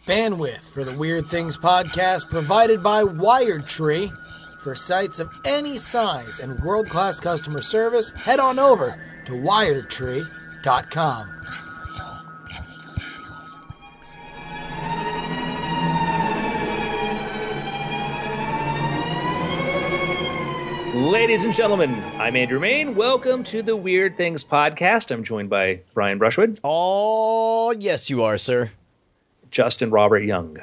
Bandwidth for the Weird Things podcast provided by WiredTree. For sites of any size and world-class customer service, head on over to wiredtree.com. Ladies and gentlemen, I'm Andrew Main. Welcome to the Weird Things podcast. I'm joined by Brian Brushwood. Oh, yes, you are, sir. Justin Robert Young.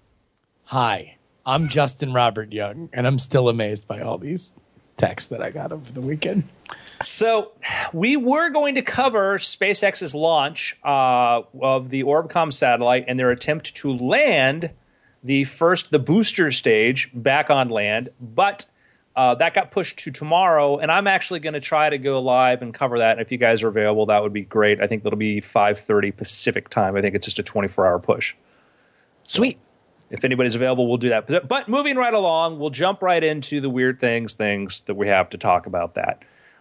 Hi, I'm Justin Robert Young, and I'm still amazed by all these texts that I got over the weekend. So we were going to cover SpaceX's launch of the Orbcomm satellite and their attempt to land the booster stage back on land, but that got pushed to tomorrow, and I'm actually going to try to go live and cover that. And if you guys are available, that would be great. I think that'll be 5:30 Pacific time. I think it's just a 24-hour push. Sweet. If anybody's available, we'll do that. But moving right along, we'll jump right into the weird things that we have to talk about that.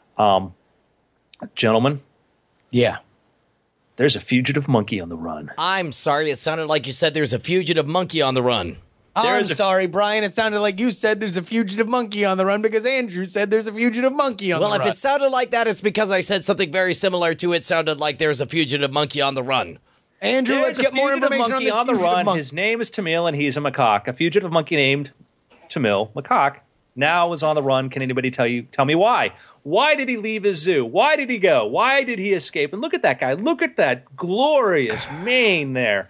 Gentlemen. Yeah. There's a fugitive monkey on the run. I'm sorry, it sounded like you said there's a fugitive monkey on the run. I'm sorry, Brian. It sounded like you said there's a fugitive monkey on the run because Andrew said there's a fugitive monkey on the run. Well, if it sounded like that, it's because I said something very similar to it sounded like there's a fugitive monkey on the run. Andrew, let's get more information on this fugitive monkey. His name is Tamil, and he's a macaque. A fugitive monkey named Tamil, macaque, now is on the run. Can anybody tell me why? Why did he leave his zoo? Why did he go? Why did he escape? And look at that guy. Look at that glorious mane there.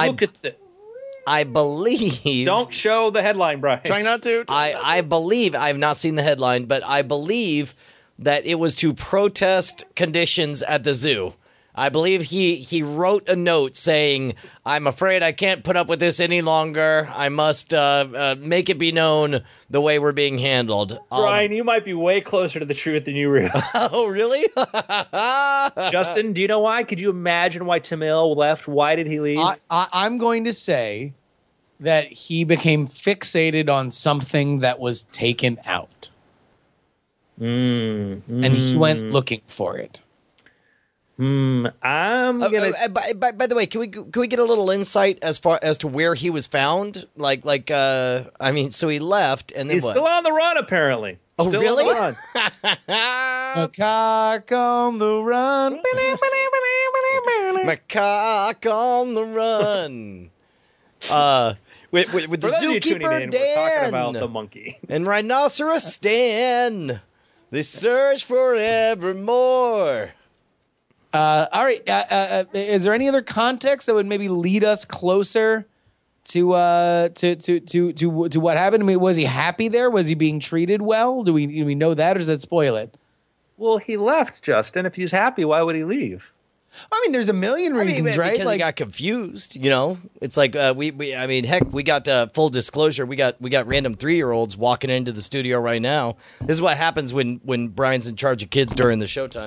I believe... Don't show the headline, Brian. Try not to. I believe... I have not seen the headline, but I believe that it was to protest conditions at the zoo. I believe he wrote a note saying, I'm afraid I can't put up with this any longer. I must make it be known the way we're being handled. Brian, you might be way closer to the truth than you realize. Oh, really? Justin, do you know why? Could you imagine why Tamil left? Why did he leave? I'm going to say that he became fixated on something that was taken out. And he went looking for it. I'm gonna. By the way, can we get a little insight as far as to where he was found? So he left, and then he's what? still on the run, apparently. Oh, still really? On the run. Macaque on the run. Macaque on the run. With the For those of you tuning zookeeper in, we're talking Dan about the monkey. and rhinoceros Stan. They search forevermore. All right. Is there any other context that would maybe lead us closer to what happened? I mean, was he happy there? Was he being treated well? Do we know that, or does that spoil it? Well, he left, Justin. If he's happy, why would he leave? I mean, there's a million reasons, right? Because he got confused. You know, it's like we got full disclosure. We got random 3-year-olds walking into the studio right now. This is what happens when Brian's in charge of kids during the showtime.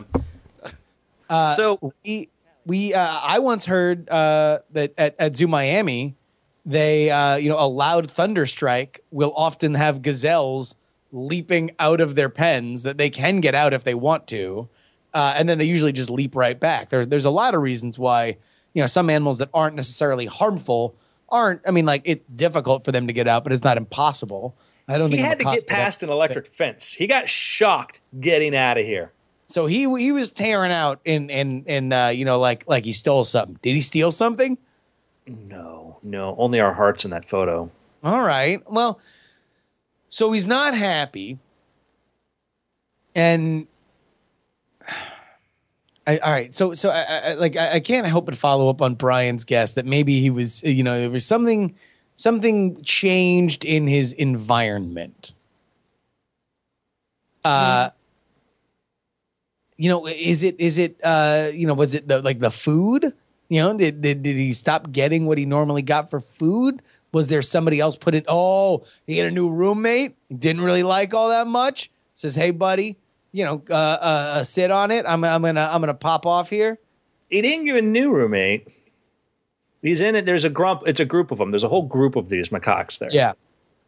I once heard that at Zoo Miami, they a loud thunderstrike will often have gazelles leaping out of their pens that they can get out if they want to, and then they usually just leap right back. There's a lot of reasons why some animals that aren't necessarily harmful aren't. I mean, like, it's difficult for them to get out, but it's not impossible. I don't think he had to get past an electric fence. He got shocked getting out of here. So he was tearing out in like he stole something. Did he steal something? No, only our hearts in that photo. All right. Well, so he's not happy, and all right. So I can't help but follow up on Brian's guess that maybe he was there was something changed in his environment. Is it was it the food? Did he stop getting what he normally got for food? Was there somebody else put in? Oh, he had a new roommate. Didn't really like all that much. Says, hey, buddy, sit on it. I'm gonna pop off here. He didn't get a new roommate. He's in it. There's a group. It's a group of them. There's a whole group of these macaques there. Yeah.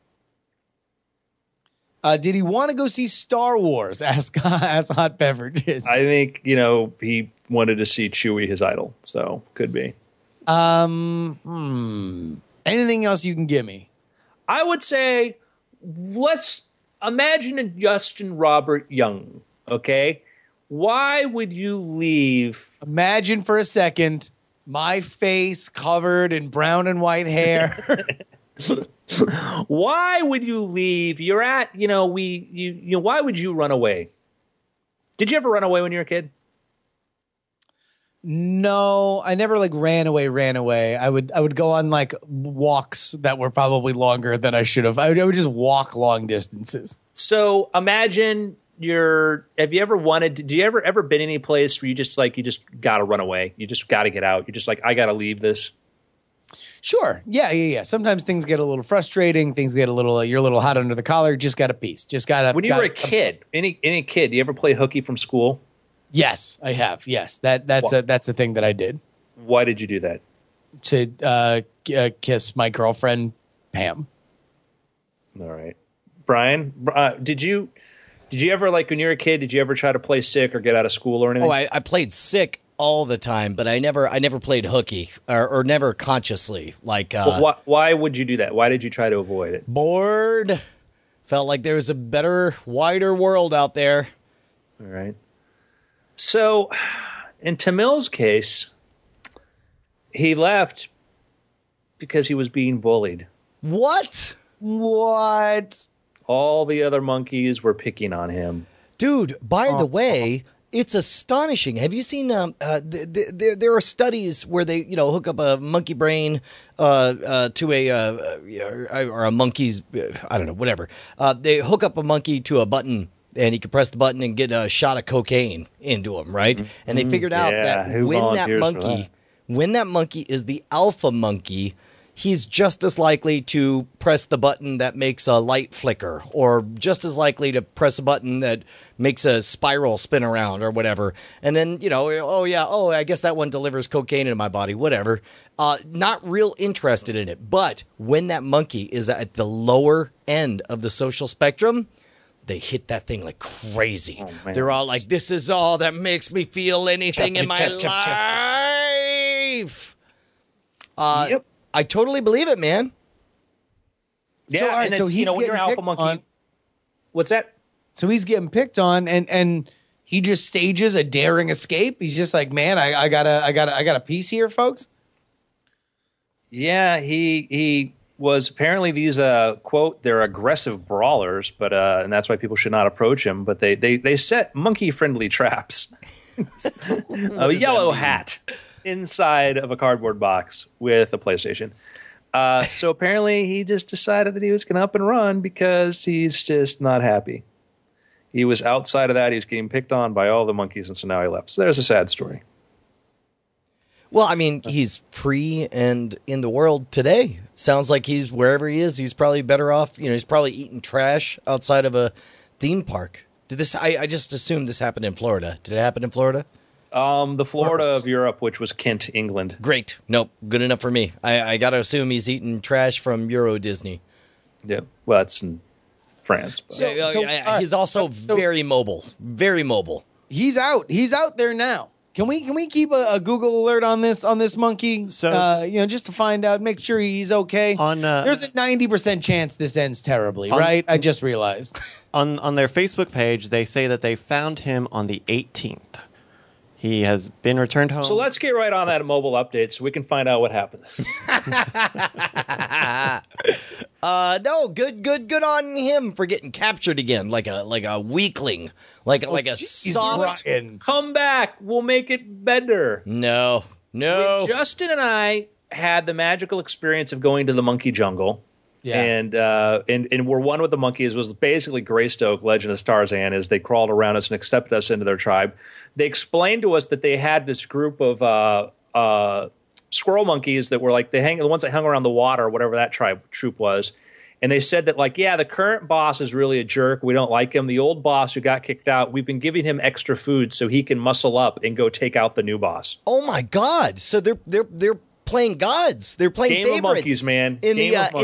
Did he want to go see Star Wars? Ask Hot Beverages. I think he wanted to see Chewie, his idol. So could be. Anything else you can give me? I would say, let's imagine a Justin Robert Young, okay? Why would you leave? Imagine for a second my face covered in brown and white hair. Why would you leave? You're at, why would you run away? Did you ever run away when you were a kid? No, I never like ran away. I would go on like walks that were probably longer than I should have. I would just walk long distances. So imagine have you ever been any place where you just gotta run away? You just gotta get out. You're just like, I gotta leave this. Sure. Yeah. Sometimes things get a little frustrating. Things get you're a little hot under the collar. Just got a piece. When you were a kid, any kid, you ever play hooky from school? Yes, I have. Yes. That's a thing that I did. Why did you do that? To kiss my girlfriend, Pam. All right. Brian, did you ever, like when you were a kid, did you ever try to play sick or get out of school or anything? Oh, I played sick all the time, but I never played hooky or never consciously. Like, why would you do that? Why did you try to avoid it? Bored. Felt like there was a better, wider world out there. All right. So, in Tamil's case, he left because he was being bullied. What? All the other monkeys were picking on him. Dude, by the way, it's astonishing. Have you seen? There are studies where they, hook up a monkey brain to a monkey's, I don't know, whatever. They hook up a monkey to a button, and he can press the button and get a shot of cocaine into him, right? Mm-hmm. And they figured out that when that monkey is the alpha monkey, he's just as likely to press the button that makes a light flicker, or just as likely to press a button that makes a spiral spin around or whatever. And then, I guess that one delivers cocaine into my body, whatever. Not real interested in it. But when that monkey is at the lower end of the social spectrum, they hit that thing like crazy. Oh, they're all like, this is all that makes me feel anything in my life. Yep. I totally believe it, man. Yeah, so he's when you're alpha monkey. What's that? So he's getting picked on, and he just stages a daring escape. He's just like, man, I got a piece here, folks. Yeah, he was apparently these quote, they're aggressive brawlers, but and that's why people should not approach him. But they set monkey friendly traps. A yellow hat inside of a cardboard box with a PlayStation. So apparently he just decided that he was going to up and run because he's just not happy. He was outside of that. He was getting picked on by all the monkeys, and so now he left. So there's a sad story. Well, I mean, he's free and in the world today. Sounds like he's wherever he is. He's probably better off. He's probably eating trash outside of a theme park. I just assumed this happened in Florida. Did it happen in Florida? The Florida of Europe, which was Kent, England. Great. Nope. Good enough for me. I got to assume he's eating trash from Euro Disney. Yeah. Well, that's in France. He's also very mobile. Very mobile. He's out. He's out there now. Can we keep a Google alert on this monkey? So just to find out, make sure he's okay. There's a 90% chance this ends terribly, right? I just realized. On their Facebook page, they say that they found him on the 18th. He has been returned home. So let's get right on that mobile update so we can find out what happened. No, good on him for getting captured again, like a weakling, like a soft. Come back, we'll make it better. No. When Justin and I had the magical experience of going to the monkey jungle. Yeah. And we're one with the monkeys. Was basically Greystoke, Legend of Tarzan, as they crawled around us and accepted us into their tribe. They explained to us that they had this group of squirrel monkeys that were like the ones that hung around the water, or whatever that troop was. And they said that, the current boss is really a jerk. We don't like him. The old boss who got kicked out, we've been giving him extra food so he can muscle up and go take out the new boss. Oh my God! So they're playing gods. They're playing Game favorites. Of monkeys, man. In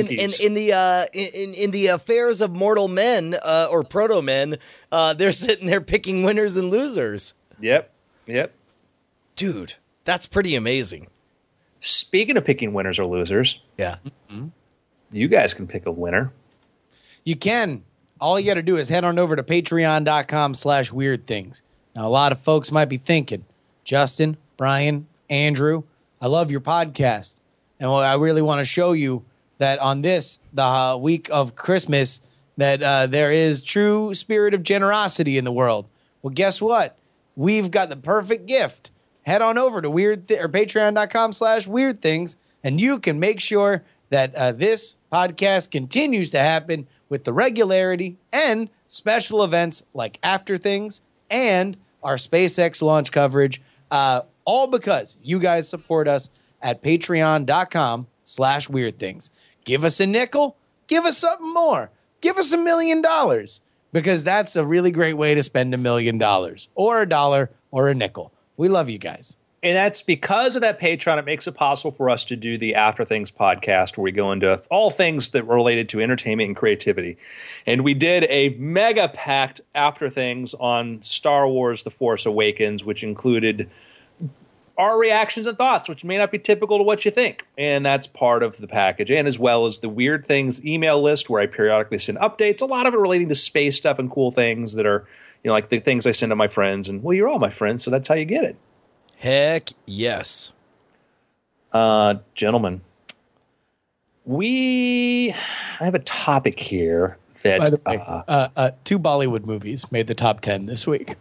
the affairs of mortal men or proto men, they're sitting there picking winners and losers. Yep. Dude, that's pretty amazing. Speaking of picking winners or losers, Yeah. you guys can pick a winner. You can. All you got to do is head on over to patreon.com/weird things. Now, a lot of folks might be thinking, Justin, Brian, Andrew, I love your podcast. And I really want to show you that on the week of Christmas, that there is true spirit of generosity in the world. Well, guess what? We've got the perfect gift. Head on over to patreon.com/weird things, and you can make sure that this podcast continues to happen with the regularity and special events like After Things and our SpaceX launch coverage, all because you guys support us at patreon.com/weird things. Give us a nickel, give us something more, give us $1 million, because that's a really great way to spend $1 million or $1 or a nickel. We love you guys. And that's because of that Patreon. It makes it possible for us to do the After Things podcast, where we go into all things that are related to entertainment and creativity. And we did a mega packed After Things on Star Wars The Force Awakens, which included our reactions and thoughts, which may not be typical to what you think. And that's part of the package. And as well as the Weird Things email list, where I periodically send updates, a lot of it relating to space stuff and cool things that are, like the things I send to my friends. And, well, you're all my friends, so that's how you get it. Heck yes. Gentlemen, I have a topic here that By the way, 2 Bollywood movies made the top 10 this week.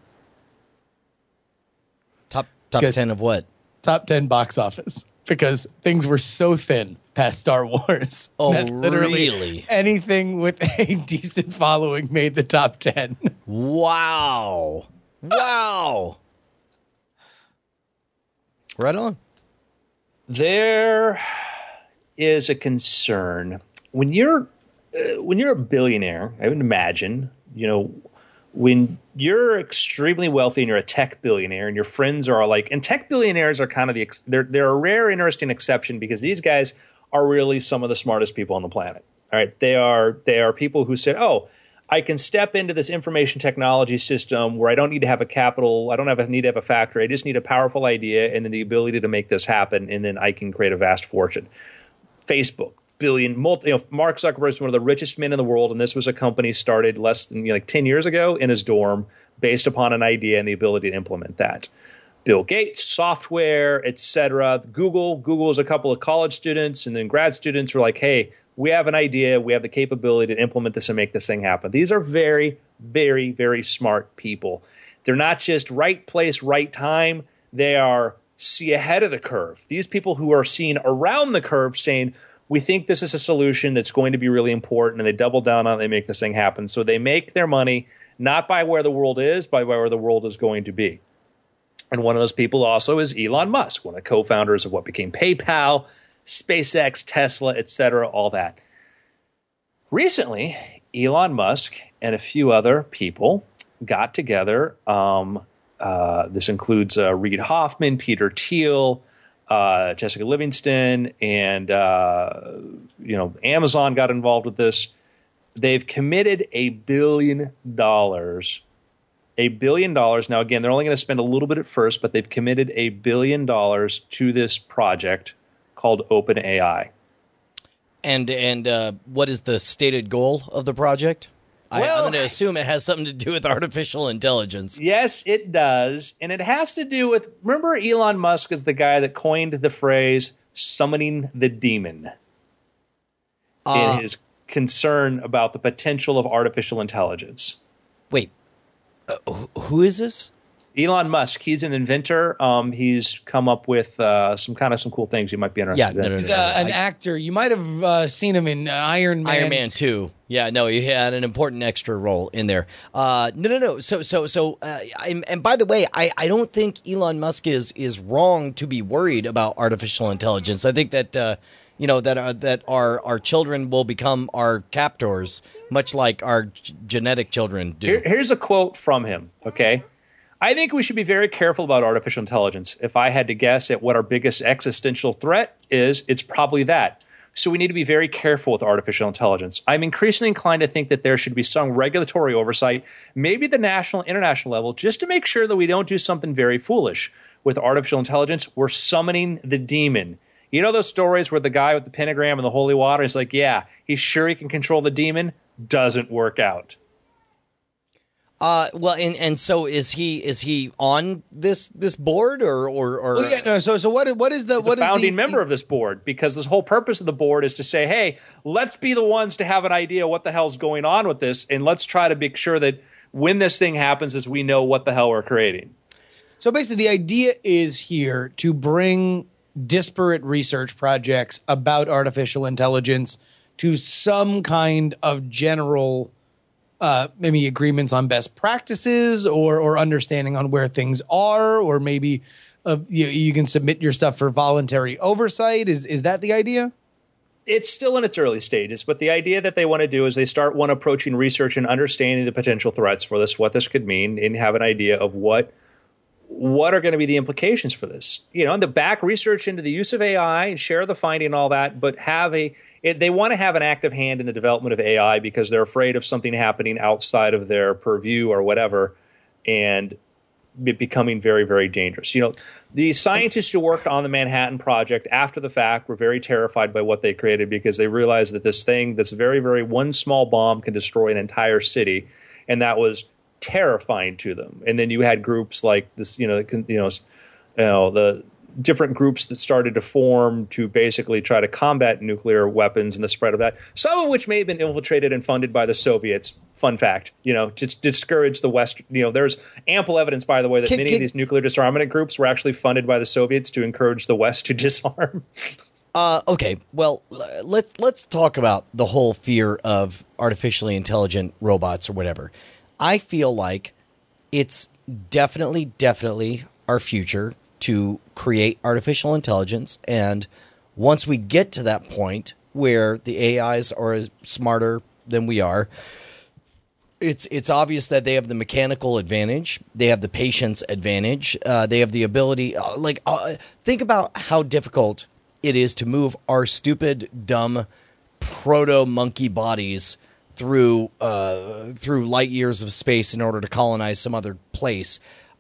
Top Guess- 10 of what? Top 10 box office, because things were so thin past Star Wars. Oh, that literally really? anything with a decent following made the top 10. Wow. Wow. Right on. there is a concern when you're a billionaire. I would imagine, when you're extremely wealthy and you're a tech billionaire and your friends are like, and tech billionaires are kind of they're a rare, interesting exception, because these guys are really some of the smartest people on the planet. All right. They are people who say, oh, I can step into this information technology system where I don't need to have a capital. I don't need to have a factory. I just need a powerful idea and then the ability to make this happen. And then I can create a vast fortune. Facebook, Mark Zuckerberg is one of the richest men in the world. And this was a company started less than 10 years ago in his dorm based upon an idea and the ability to implement that. Bill Gates, software, etc. Google is a couple of college students and then grad students who are like, hey, we have an idea. We have the capability to implement this and make this thing happen. These are very, very, very smart people. They're not just right place, right time. They are see ahead of the curve. These people who are seeing around the curve saying, we think this is a solution that's going to be really important, and they double down on it, they make this thing happen. So they make their money not by where the world is, but by where the world is going to be. And one of those people also is Elon Musk, one of the co-founders of what became PayPal, SpaceX, Tesla, etc., all that. Recently, Elon Musk and a few other people got together. This includes Reid Hoffman, Peter Thiel, Jessica Livingston, and Amazon got involved with this. They've committed $1 billion. $1 billion. Now, again, they're only going to spend a little bit at first, but they've committed $1 billion to this project called OpenAI. And what is the stated goal of the project? I'm Well- going to assume it has something to do with artificial intelligence. Yes, it does. And it has to do with, remember, Elon Musk is the guy that coined the phrase summoning the demon in his concern about the potential of artificial intelligence. Wait, who is this? Elon Musk, he's an inventor. He's come up with some cool things you might be interested in. He's an actor. You might have seen him in Iron Man. Iron Man 2. Yeah, no, he had an important extra role in there. No. So, and by the way, I don't think Elon Musk is wrong to be worried about artificial intelligence. I think that that our children will become our captors, much like our genetic children do. Here's a quote from him, okay? I think we should be very careful about artificial intelligence. If I had to guess at what our biggest existential threat is, it's probably that. So we need to be very careful with artificial intelligence. I'm increasingly inclined to think that there should be some regulatory oversight, maybe at the national, international level, just to make sure that we don't do something very foolish. With artificial intelligence, we're summoning the demon. You know those stories where the guy with the pentagram and the holy water is like, yeah, he's sure he can control the demon? Doesn't work out. Well, and so is he on this board or? Well, yeah, no. So what is the He's a founding member of this board, because this whole purpose of the board is to say, hey, let's be the ones to have an idea what the hell's going on with this, and let's try to make sure that when this thing happens, is we know what the hell we're creating. So basically, the idea is here to bring disparate research projects about artificial intelligence to some kind of general maybe agreements on best practices or understanding on where things are, or maybe you can submit your stuff for voluntary oversight. Is that the idea? It's still in its early stages, but the idea that they want to do is they start approaching research and understanding the potential threats for this, what this could mean, and have an idea of what are going to be the implications for this. And to back research into the use of AI and share the finding and all that, but they want to have an active hand in the development of AI because they're afraid of something happening outside of their purview or whatever, and it becoming very, very dangerous. The scientists who worked on the Manhattan Project after the fact were very terrified by what they created, because they realized that this very, very one small bomb can destroy an entire city, and that was terrifying to them. And then you had groups like this, the different groups that started to form to basically try to combat nuclear weapons and the spread of that, some of which may have been infiltrated and funded by the Soviets. Fun fact, to discourage the West. There's ample evidence, by the way, that many of these nuclear disarmament groups were actually funded by the Soviets to encourage the West to disarm. Okay, well, let's talk about the whole fear of artificially intelligent robots or whatever. I feel like it's definitely our future to create artificial intelligence, and once we get to that point where the AIs are smarter than we are, it's obvious that they have the mechanical advantage, they have the patience advantage, they have the ability. Think about how difficult it is to move our stupid, dumb, proto-monkey bodies through light years of space in order to colonize some other place.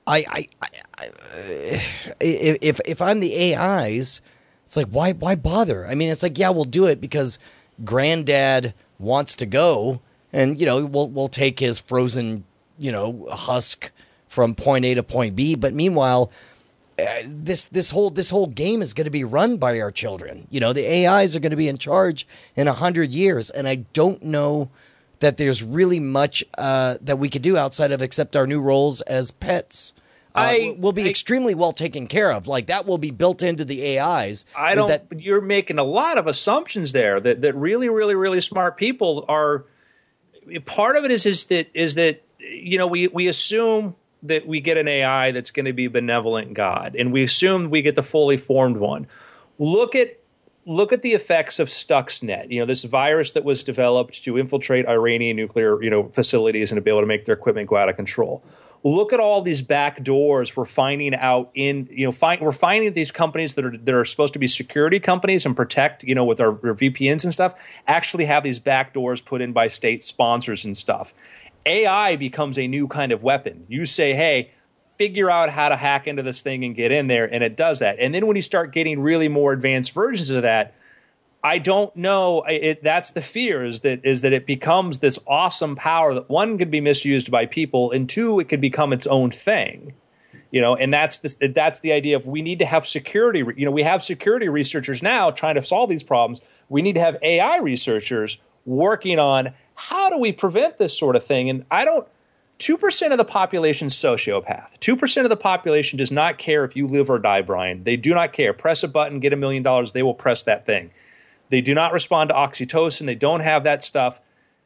If I'm the AIs, it's like, why bother? I mean, it's like, yeah, we'll do it because granddad wants to go, and we'll take his frozen husk from point A to point B. But meanwhile, this whole game is going to be run by our children. The AIs are going to be in charge in 100 years, and I don't know that there's really much that we could do outside of accept our new roles as pets. We'll be extremely well taken care of. Like, that will be built into the AIs. You're making a lot of assumptions there that really, really, really smart people are. Part of it is that we assume that we get an AI that's going to be benevolent God, and we assume we get the fully formed one. Look at the effects of Stuxnet. This virus that was developed to infiltrate Iranian nuclear facilities and to be able to make their equipment go out of control. Look at all these back doors we're finding out we're finding these companies that are supposed to be security companies and protect, with our VPNs and stuff, actually have these back doors put in by state sponsors and stuff. AI becomes a new kind of weapon. You say, hey, figure out how to hack into this thing and get in there, and it does that. And then when you start getting really more advanced versions of that, I don't know. That's the fear, is that it becomes this awesome power that, one, could be misused by people, and two, it could become its own thing. And that's the idea of, we need to have security. We have security researchers now trying to solve these problems. We need to have AI researchers working on how do we prevent this sort of thing. And 2% of the population is sociopath. 2% of the population does not care if you live or die, Brian. They do not care. Press a button, get $1 million. They will press that thing. They do not respond to oxytocin. They don't have that stuff.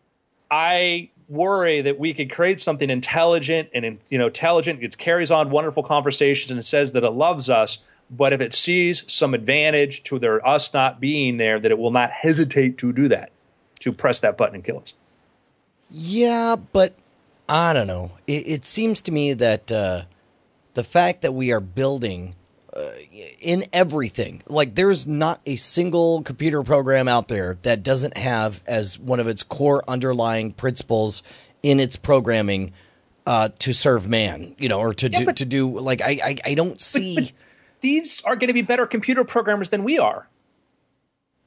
I worry that we could create something intelligent and intelligent. It carries on wonderful conversations and it says that it loves us. But if it sees some advantage to us not being there, that it will not hesitate to do that, to press that button and kill us. Yeah, but I don't know. It seems to me that the fact that we are building in everything, like, there's not a single computer program out there that doesn't have as one of its core underlying principles in its programming to serve man, or to do. Like, I don't see. These are going to be better computer programmers than we are.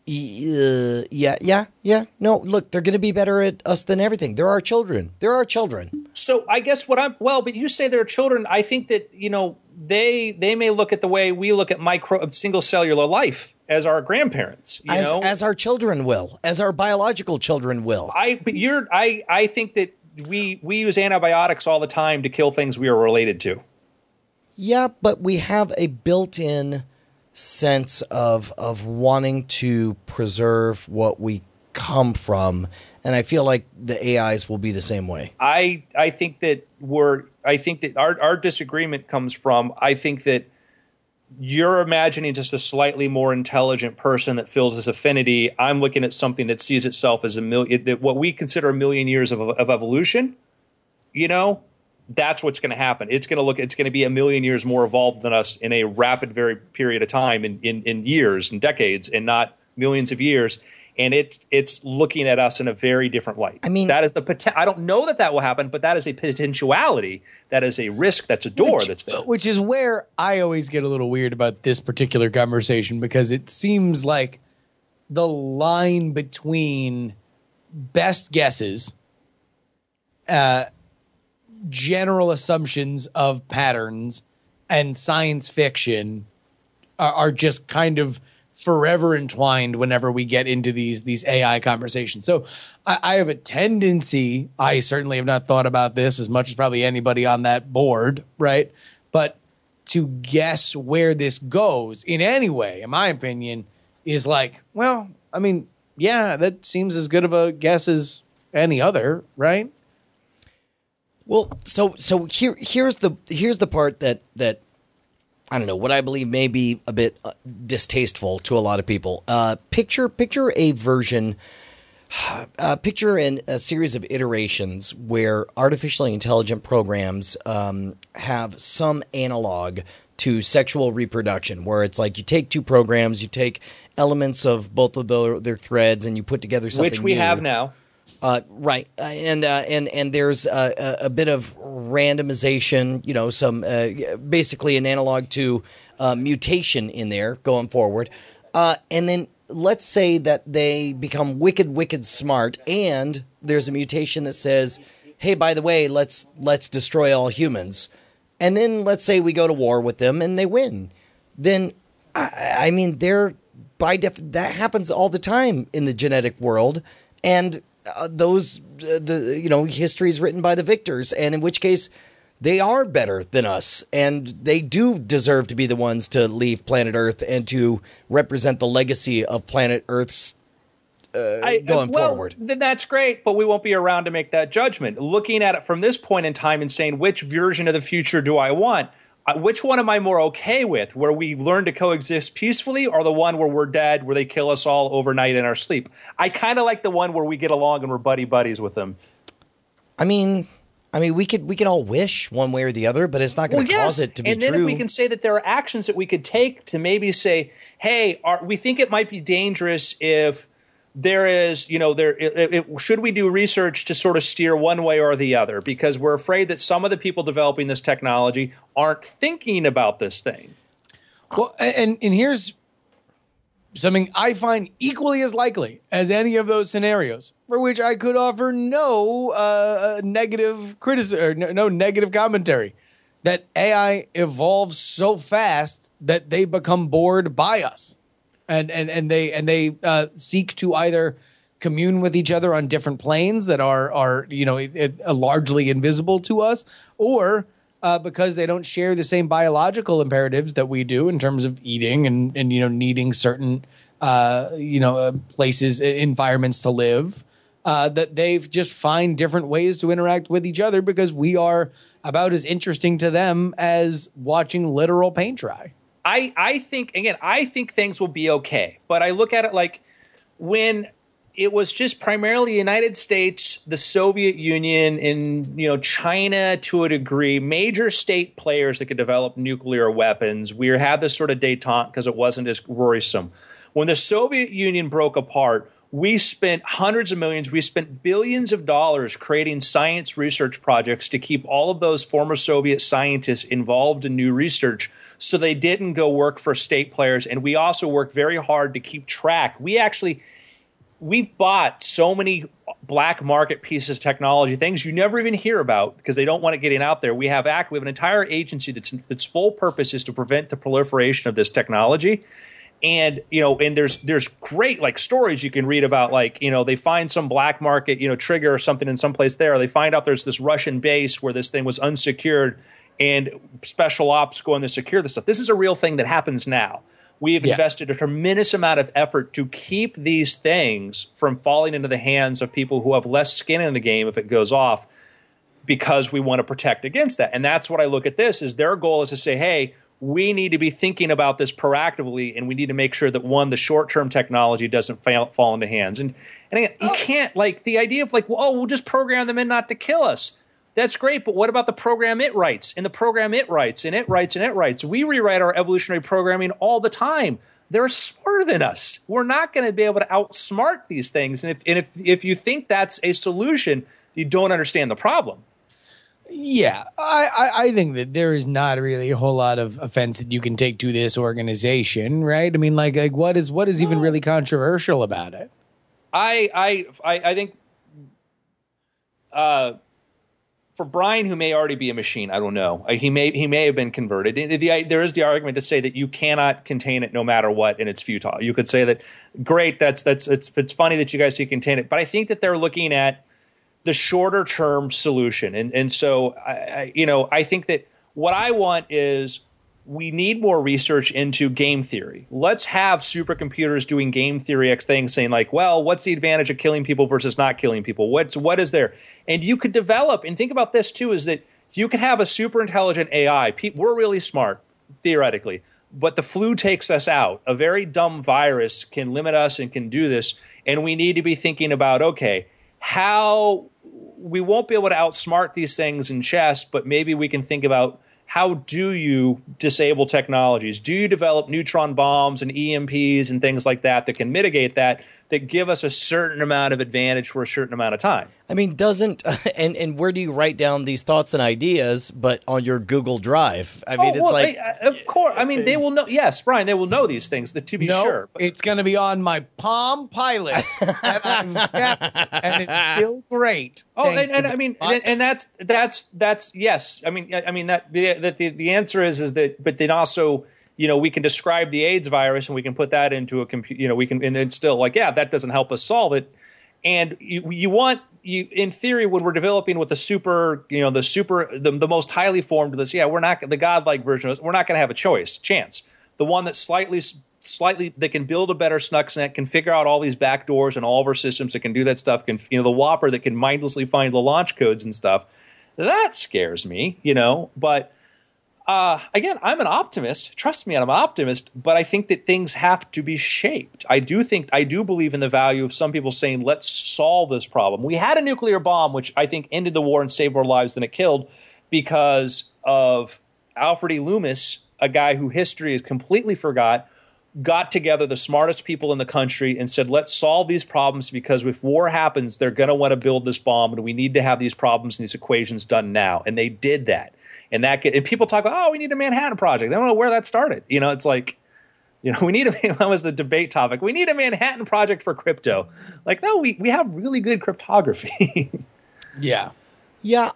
Yeah. No, look, they're going to be better at us than everything. They're our children. So I guess but you say they're children. I think that, they may look at the way we look at single cellular life as our grandparents, as our children will, as our biological children will. I think that we use antibiotics all the time to kill things we are related to. Yeah, but we have a built-in sense of wanting to preserve what we come from, and I feel like the AIs will be the same way. I think that our disagreement comes from, I think that you're imagining just a slightly more intelligent person that feels this affinity. I'm looking at something that sees itself as what we consider a million years of evolution. That's what's going to happen. It's going to be a million years more evolved than us in a rapid, very period of time in years and decades, and not millions of years. And it's looking at us in a very different light. I mean, that is I don't know that will happen, but that is a potentiality. That is a risk. That's a door that's there. Which is where I always get a little weird about this particular conversation, because it seems like the line between best guesses, general assumptions of patterns, and science fiction are just kind of forever entwined whenever we get into these AI conversations. So I have a tendency, I certainly have not thought about this as much as probably anybody on that board, right? But to guess where this goes in any way, in my opinion, is like, well, I mean, yeah, that seems as good of a guess as any other, right? Well, so here's the part that I don't know, what I believe may be a bit distasteful to a lot of people. Picture a version, picture a series of iterations where artificially intelligent programs have some analog to sexual reproduction, where it's like you take two programs, you take elements of both of their threads, and you put together something which we new. have now. Right, and there's a bit of randomization, some basically an analog to mutation in there going forward, and then let's say that they become wicked smart, and there's a mutation that says, hey, by the way, let's destroy all humans, and then let's say we go to war with them and they win. Then I mean, that happens all the time in the genetic world, and history is written by the victors, and in which case they are better than us, and they do deserve to be the ones to leave planet Earth and to represent the legacy of planet Earth's going forward. Then that's great, but we won't be around to make that judgment. Looking at it from this point in time and saying, which version of the future do I want? Which one am I more okay with, where we learn to coexist peacefully, or the one where we're dead, where they kill us all overnight in our sleep? I kind of like the one where we get along and we're buddies with them. I mean, we could all wish one way or the other, but it's not going to cause it to be true. And then if we can say that there are actions that we could take to maybe say, hey, we think it might be dangerous if there is, should we do research to sort of steer one way or the other? Because we're afraid that some of the people developing this technology aren't thinking about this thing. Well, and here's something I find equally as likely as any of those scenarios, for which I could offer no negative criticism or no negative commentary, that AI evolves so fast that they become bored by us. And they seek to either commune with each other on different planes that are largely invisible to us, or because they don't share the same biological imperatives that we do in terms of eating and needing certain places, environments to live, that they just find different ways to interact with each other because we are about as interesting to them as watching literal paint dry. I think things will be okay. But I look at it like when it was just primarily the United States, the Soviet Union, and China to a degree, major state players that could develop nuclear weapons. We had this sort of détente because it wasn't as worrisome. When the Soviet Union broke apart, We spent hundreds of millions, we spent billions of dollars creating science research projects to keep all of those former Soviet scientists involved in new research so they didn't go work for state players. And we also worked very hard to keep track. We've bought so many black market pieces of technology, things you never even hear about because they don't want it getting out there. We have an entire agency that's full purpose is to prevent the proliferation of this technology. And, and there's great like stories you can read about, like, they find some black market, trigger or something in some place there. Or they find out there's this Russian base where this thing was unsecured and special ops go in to secure this stuff. This is a real thing that happens now. We have invested a tremendous amount of effort to keep these things from falling into the hands of people who have less skin in the game if it goes off, because we want to protect against that. And that's what I look at this is their goal is to say, hey, we need to be thinking about this proactively, and we need to make sure that, one, the short-term technology doesn't fall into hands. And again, you can't, like, the idea of, like, well, we'll just program them in not to kill us. That's great, but what about the program it writes, and the program it writes, and it writes, and it writes? We rewrite our evolutionary programming all the time. They're smarter than us. We're not going to be able to outsmart these things. And if you think that's a solution, you don't understand the problem. Yeah, I think that there is not really a whole lot of offense that you can take to this organization, right? I mean, like what is even really controversial about it? I think for Brian, who may already be a machine, I don't know. He may have been converted. There is the argument to say that you cannot contain it no matter what, and it's futile. You could say that, great, it's funny that you guys can contain it, but I think that they're looking at the shorter term solution. And so, I think that what I want is we need more research into game theory. Let's have supercomputers doing game theory things saying like, well, what's the advantage of killing people versus not killing people? What is there? And you could develop, and think about this too, is that you could have a super intelligent AI. We're really smart, theoretically, but the flu takes us out. A very dumb virus can limit us and can do this. And we need to be thinking about, okay, how we won't be able to outsmart these things in chess, but maybe we can think about, how do you disable technologies? Do you develop neutron bombs and EMPs and things like that can mitigate that give us a certain amount of advantage for a certain amount of time? I mean, and where do you write down these thoughts and ideas but on your Google Drive? I mean, of course. I mean, they will know. Yes, Brian, they will know these things, to be sure. It's going to be on my Palm Pilot, and I'm kept, and it's still great. That's yes. I mean that the answer is that, but then also, we can describe the AIDS virus and we can put that into a computer. And it's still like, yeah, that doesn't help us solve it. And in theory, when we're developing with the most highly formed of this, we're not the godlike version of this. We're not going to have a chance. The one that's slightly they can build a better Stuxnet, can figure out all these back doors and all of our systems that can do that stuff. The Whopper that can mindlessly find the launch codes and stuff. That scares me, but. Again, I'm an optimist. Trust me, I'm an optimist. But I think that things have to be shaped. I do believe in the value of some people saying, let's solve this problem. We had a nuclear bomb, which I think ended the war and saved more lives than it killed, because of Alfred E. Loomis, a guy who history has completely forgot, got together the smartest people in the country and said, let's solve these problems, because if war happens, they're going to want to build this bomb, and we need to have these problems and these equations done now. And they did that. And people talk about, we need a Manhattan Project. I don't know where that started. It's like, we need that was the debate topic. We need a Manhattan Project for crypto. Like, no, we have really good cryptography. Yeah. Yeah.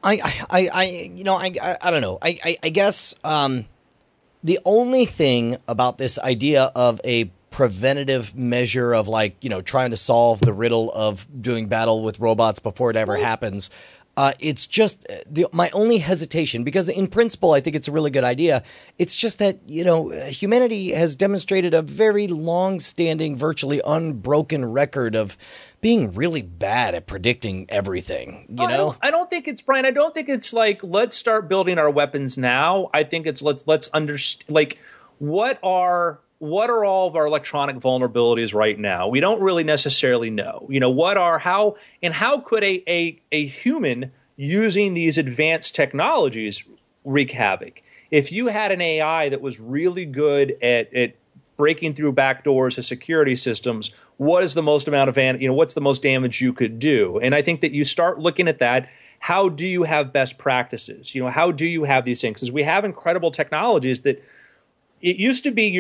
I don't know. I guess the only thing about this idea of a preventative measure of trying to solve the riddle of doing battle with robots before it ever happens, it's just my only hesitation, because in principle, I think it's a really good idea. It's just that, humanity has demonstrated a very long-standing, virtually unbroken record of being really bad at predicting everything, I don't think it's, Brian, I don't think it's like, let's start building our weapons now. I think it's let's understand, like, what are all of our electronic vulnerabilities right now? We don't really necessarily know. How could a human using these advanced technologies wreak havoc? If you had an AI that was really good at breaking through backdoors to security systems, what is the most amount of what's the most damage you could do? And I think that you start looking at that. How do you have best practices? How do you have these things? Because we have incredible technologies that it used to be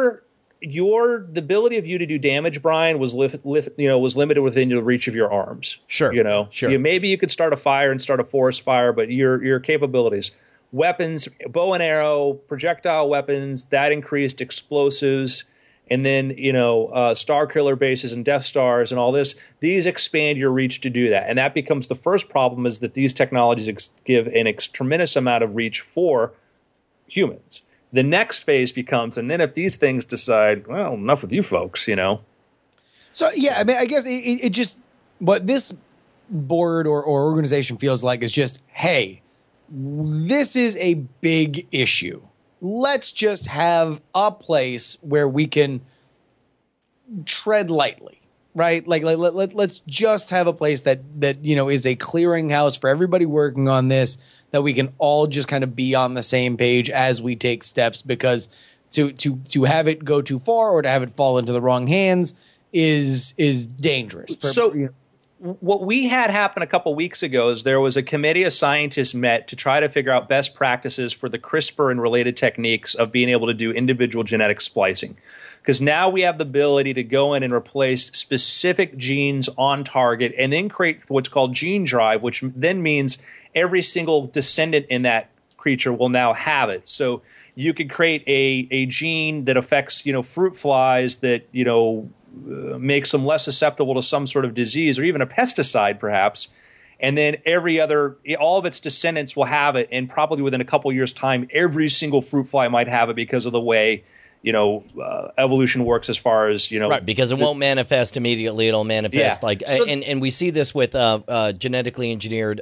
the ability of you to do damage, Brian, was was limited within the reach of your arms. Sure. Sure. Maybe you could start a fire and start a forest fire, but your capabilities, weapons, bow and arrow, projectile weapons, that increased explosives, and then star killer bases and Death Stars and all this. These expand your reach to do that, and that becomes the first problem: is that these technologies give an tremendous amount of reach for humans. The next phase becomes, and then if these things decide, well, enough with you folks, So, yeah, I mean, I guess it just, what this board or organization feels like is just, hey, this is a big issue. Let's just have a place where we can tread lightly, right? Like let's just have a place that is a clearinghouse for everybody working on this, that we can all just kind of be on the same page as we take steps, because to have it go too far or to have it fall into the wrong hands is dangerous. What we had happen a couple weeks ago is there was a committee of scientists met to try to figure out best practices for the CRISPR and related techniques of being able to do individual genetic splicing. Because now we have the ability to go in and replace specific genes on target and then create what's called gene drive, which then means every single descendant in that creature will now have it. So you could create a gene that affects, fruit flies that, makes them less susceptible to some sort of disease or even a pesticide perhaps. And then all of its descendants will have it. And probably within a couple years' time, every single fruit fly might have it because of the way evolution works as far as, Right, because it won't manifest immediately. It'll manifest and we see this with genetically engineered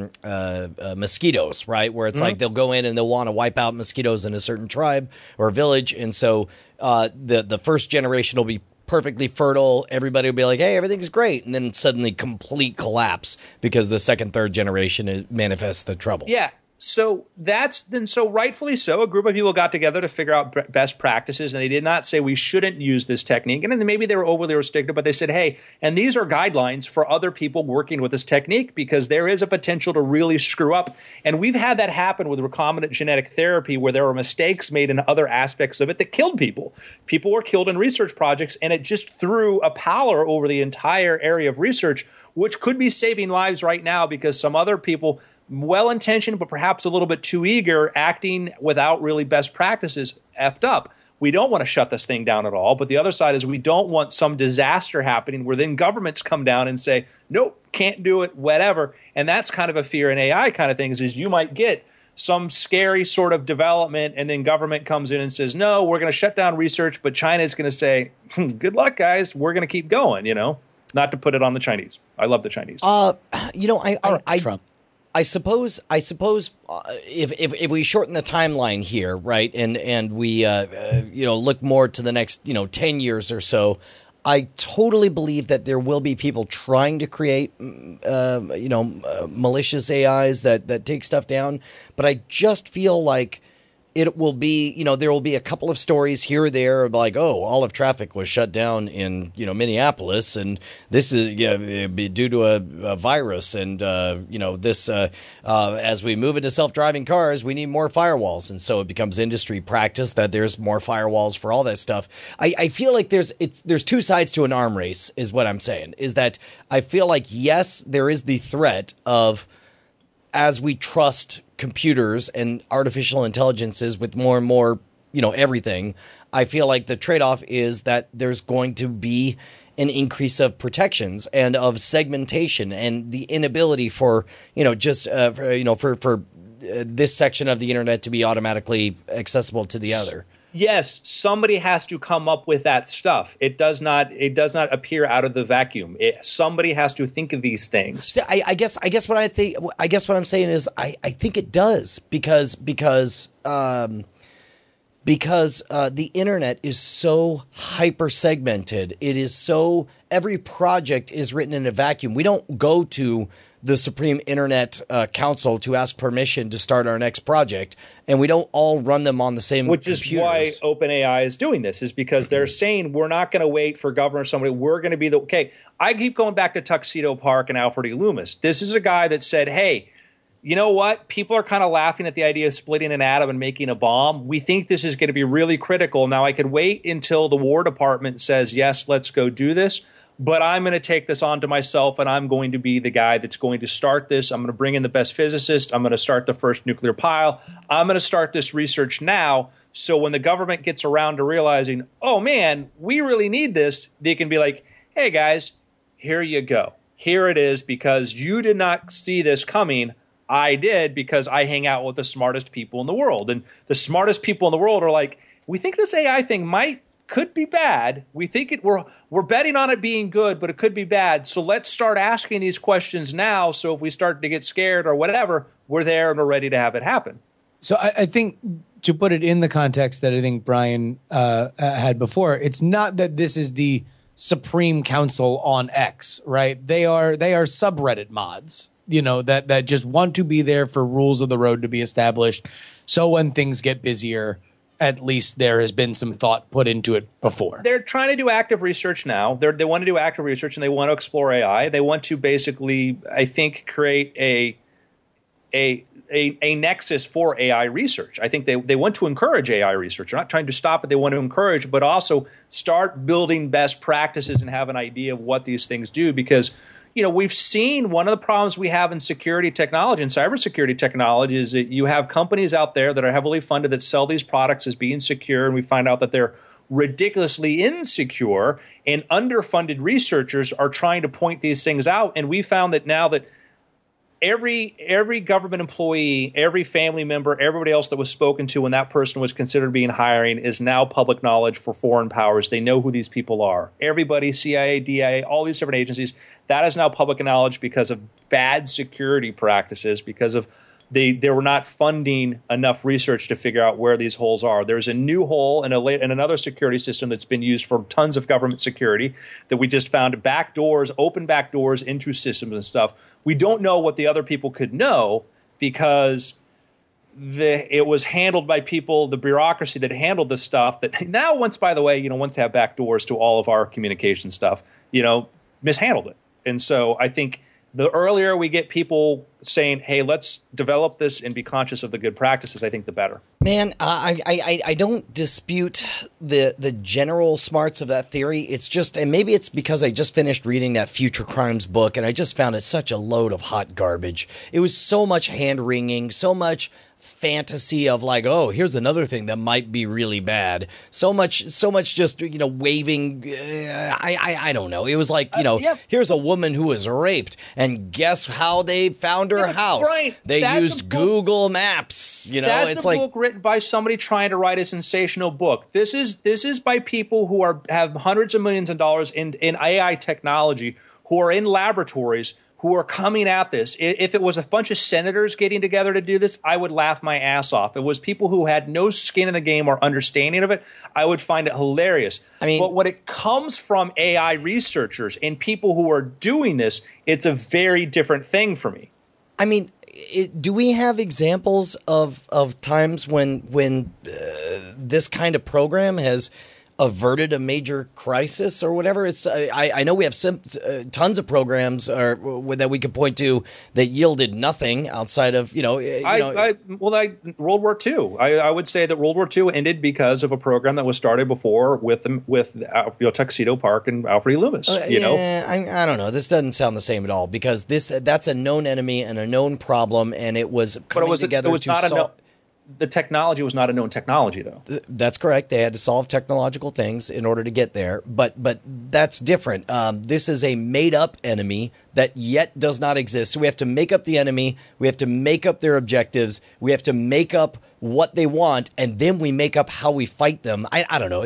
mosquitoes, right? Where it's like they'll go in and they'll want to wipe out mosquitoes in a certain tribe or village. And so the first generation will be perfectly fertile. Everybody will be like, hey, everything's great. And then suddenly complete collapse because the second, third generation manifests the trouble. Yeah. So rightfully so, a group of people got together to figure out best practices, and they did not say we shouldn't use this technique. And then maybe they were overly restrictive, but they said, hey, and these are guidelines for other people working with this technique because there is a potential to really screw up. And we've had that happen with recombinant genetic therapy where there were mistakes made in other aspects of it that killed people. People were killed in research projects, and it just threw a pallor over the entire area of research, which could be saving lives right now because some other people, well-intentioned but perhaps a little bit too eager, acting without really best practices, effed up. We don't want to shut this thing down at all, but the other side is we don't want some disaster happening where then governments come down and say, nope, can't do it, whatever. And that's kind of a fear in AI kind of things, is you might get some scary sort of development and then government comes in and says, no, we're going to shut down research, but China's going to say, good luck, guys, we're going to keep going, not to put it on the Chinese. I love the Chinese. Trump. I suppose if we shorten the timeline here, right, and we look more to the next 10 years or so, I totally believe that there will be people trying to create malicious AIs that take stuff down, but I just feel like it will be, there will be a couple of stories here or there like, oh, all of traffic was shut down in, Minneapolis, and this is due to a virus, and this as we move into self-driving cars, we need more firewalls, and so it becomes industry practice that there's more firewalls for all that stuff. I feel like there's two sides to an arm race, is what I'm saying. Is that I feel like yes, there is the threat of, as we trust computers and artificial intelligences with more and more, everything, I feel like the trade-off is that there's going to be an increase of protections and of segmentation and the inability for, for this section of the internet to be automatically accessible to the other. Yes, somebody has to come up with that stuff. It does not appear out of the vacuum. Somebody has to think of these things. See, I guess what I'm saying is I think it does because because the internet is so hyper segmented. It is so, every project is written in a vacuum. We don't go to the Supreme Internet Council to ask permission to start our next project, and we don't all run them on the same Which computers. is why OpenAI is doing this, is because they're saying we're not going to wait for governor or somebody. We're going to be okay. I keep going back to Tuxedo Park and Alfred E. Loomis. This is a guy that said, hey, you know what? People are kind of laughing at the idea of splitting an atom and making a bomb. We think this is going to be really critical. Now, I could wait until the War Department says, yes, let's go do this. But I'm going to take this onto myself, and I'm going to be the guy that's going to start this. I'm going to bring in the best physicist. I'm going to start the first nuclear pile. I'm going to start this research now. So when the government gets around to realizing, oh, man, we really need this, they can be like, hey, guys, here you go. Here it is, because you did not see this coming. I did, because I hang out with the smartest people in the world. And the smartest people in the world are like, we think this AI thing could be bad. We think we're betting on it being good, but it could be bad. So let's start asking these questions now. So if we start to get scared or whatever, we're there and we're ready to have it happen. So I think, to put it in the context that I think Brian had before, it's not that this is the Supreme Council on X, right? They are subreddit mods, that just want to be there for rules of the road to be established. So when things get busier, at least there has been some thought put into it before. They're trying to do active research now. They want to do active research, and they want to explore AI. They want to basically, I think, create a nexus for AI research. I think they want to encourage AI research. They're not trying to stop it. They want to encourage, but also start building best practices and have an idea of what these things do. Because, we've seen one of the problems we have in security technology and cybersecurity technology is that you have companies out there that are heavily funded that sell these products as being secure, and we find out that they're ridiculously insecure, and underfunded researchers are trying to point these things out. And we found that now that every government employee, every family member, everybody else that was spoken to when that person was considered being hiring is now public knowledge for foreign powers. They know who these people are. Everybody, CIA, DIA, all these different agencies, that is now public knowledge because of bad security practices, because of they were not funding enough research to figure out where these holes are. There's a new hole in another security system that's been used for tons of government security that we just found open back doors into systems and stuff. We don't know what the other people could know because it was handled by people, the bureaucracy that handled this stuff that now wants to have back doors to all of our communication stuff, mishandled it. And so I think the earlier we get people saying, hey, let's develop this and be conscious of the good practices, I think the better. Man, I don't dispute the general smarts of that theory. It's just, and maybe it's because I just finished reading that Future Crimes book, and I just found it such a load of hot garbage. It was so much hand-wringing, so much fantasy of like, oh, here's another thing that might be really bad. So much just, waving. I don't know. It was like, here's a woman who was raped, and guess how they found her house? Right. They used Google Maps. That's it's a like book written by somebody trying to write a sensational book. This is by people who have hundreds of millions of dollars in AI technology, who are in laboratories, who are coming at this. If it was a bunch of senators getting together to do this, I would laugh my ass off. It was people who had no skin in the game or understanding of it, I would find it hilarious. But when it comes from AI researchers and people who are doing this, it's a very different thing for me. Do we have examples of times when this kind of program has averted a major crisis or whatever? It's I know we have tons of programs that we could point to that yielded nothing outside of World War II. I would say that World War II ended because of a program that was started before with Tuxedo Park and Alfred E. Loomis. I don't know. This doesn't sound the same at all because that's a known enemy and a known problem, and it was coming together to solve. The technology was not a known technology, though. That's correct. They had to solve technological things in order to get there. But that's different. This is a made-up enemy that yet does not exist. So we have to make up the enemy. We have to make up their objectives. We have to make up what they want, and then we make up how we fight them. I don't know.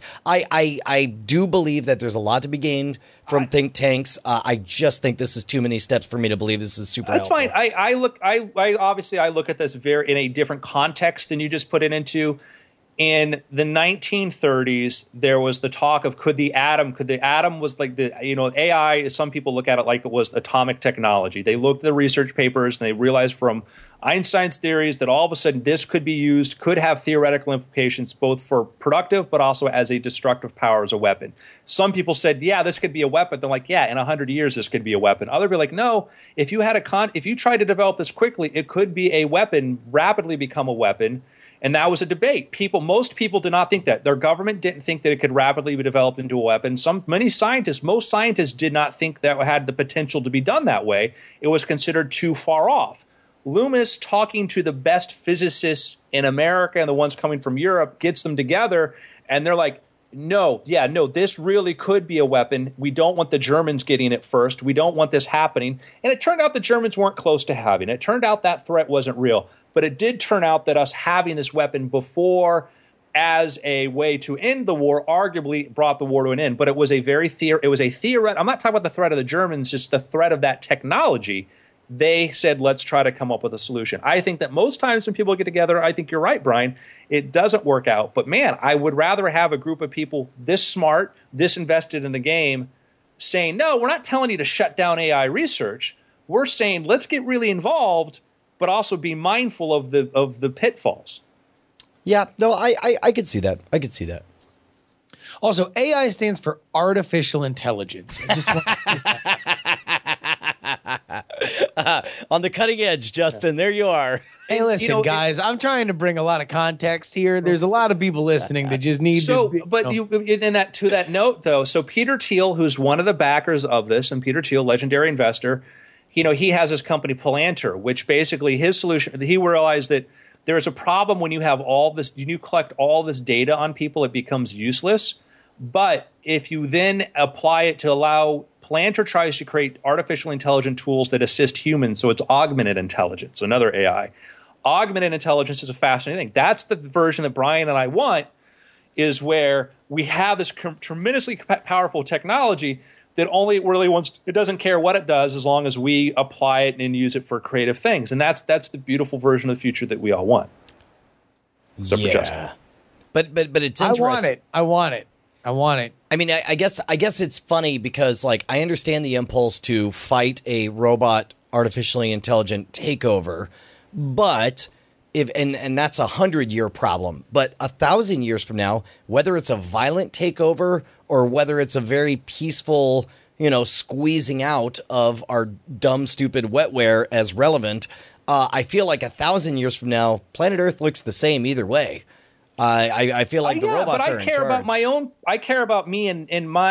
I do believe that there's a lot to be gained from think tanks. I just think this is too many steps for me to believe this is super helpful. That's fine. I obviously look at this in a different context than you just put it into. in the 1930s, there was the talk of could the atom was like AI, some people look at it like it was atomic technology. They looked at the research papers and they realized from Einstein's theories that all of a sudden this could be used, could have theoretical implications both for productive but also as a destructive power as a weapon. Some people said, yeah, this could be a weapon. They're like, yeah, in 100 years this could be a weapon. Others be like, no, if you tried to develop this quickly, it could be a weapon, rapidly become a weapon. And that was a debate. Most people did not think that. Their government didn't think that it could rapidly be developed into a weapon. Most scientists did not think that it had the potential to be done that way. It was considered too far off. Loomis, talking to the best physicists in America and the ones coming from Europe, gets them together, and they're like, no, this really could be a weapon. We don't want the Germans getting it first. We don't want this happening. And it turned out the Germans weren't close to having it. It turned out that threat wasn't real. But it did turn out that us having this weapon before as a way to end the war arguably brought the war to an end. But it was a theoretical. I'm not talking about the threat of the Germans, just the threat of that technology. They said, let's try to come up with a solution. I think that most times when people get together, I think you're right, Brian, it doesn't work out. But man, I would rather have a group of people this smart, this invested in the game, saying, no, we're not telling you to shut down AI research. We're saying, let's get really involved, but also be mindful of the pitfalls. Yeah, no, I could see that. I could see that. Also, AI stands for artificial intelligence. On the cutting edge, Justin. There you are. Hey, listen, guys. I'm trying to bring a lot of context here. There's a lot of people listening that just need to. To that note, though, so Peter Thiel, who's one of the backers of this, and Peter Thiel, legendary investor, he has his company Palantir, which basically his solution. He realized that there is a problem when you have you collect all this data on people, it becomes useless. But if you then apply it to allow. Palantir tries to create artificial intelligent tools that assist humans, so it's augmented intelligence, another AI. Augmented intelligence is a fascinating thing. That's the version that Brian and I want, is where we have this tremendously powerful technology that only really it doesn't care what it does as long as we apply it and use it for creative things. And that's the beautiful version of the future that we all want. But it's interesting. I want it. I mean, I guess it's funny because, like, I understand the impulse to fight a robot, artificially intelligent takeover, but and that's 100-year problem. But 1,000 years from now, whether it's a violent takeover or whether it's a very peaceful, squeezing out of our dumb, stupid wetware as relevant, I feel like 1,000 years from now, planet Earth looks the same either way. I feel like the robots are in charge. I care about me and